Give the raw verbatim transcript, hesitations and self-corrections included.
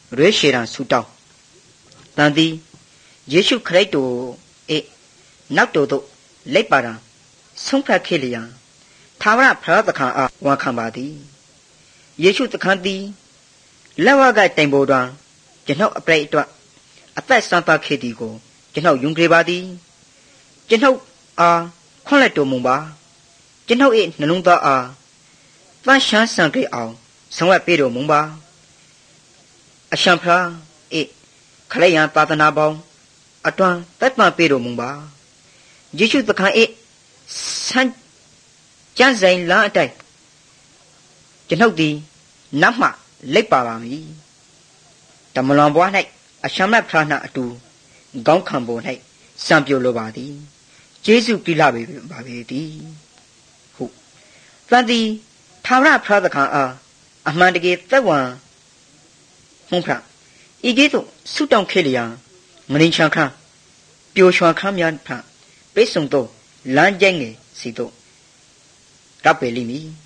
ရွေးရှေရန်ဆူတောင်းတန်သည်ယေရှုခရစ်တော်၏နောက်တော်သို့လိုက်ပါရန်ဆုံးဖြတ်ခဲ့လျင်သာဝရဖရာသခင်အားဝန်ခံပါသည်ယေရှုသခင်သည်လက်ဝါးကတိုင်ပေါ်တွင်ကျွန်ုပ်အပရိအတွက်အသက်ဆန်းသခဲ့သည်ကိုကျွန်ုပ်ယုံကြည်ပါသည်ကျွန်ုပ်အားခွင့်လက်တော်မူပါကျွန်ုပ်၏နှလုံးသားအားသန့်ရှင်းစံကြအောင်ဆောင်ရွက်ပေးတော်မူပါအရှင်ဖရာ၏ခရစ်ယာန်သာသနာပေါင်းအတွန်းတက်ပံပေးတော်မူပါယေရှုသခင်၏ဆန်းကျမ်းဆိုင်လမ်းအတိုင်းကျွန်ုပ်သည်နောက်မှလိုက်ပါပါမည်တမလွန်ဘွား၌အရှင်မဖရာနှင့်အတူခေါင်းခံပေါ်၌စံပြိုလိုပါသည်ကျေးဇူးပြုလာပေပါပေသည်ဟုတ်သင်သည်သာဝရဖရာသခင်အားအမှန်တကယ်သက်ဝင်ဟုတ်ဖရာဤကဲ့သို့ဆုတောင်းခဲ့လျင်မရင်းချံခမ်းပျော်ရွှင်ခမ်းများဖရာပိတ်ဆုံသောလမ်းကျိုင်းငယ်စီတို့ကပ်ပေလိမ့်မည်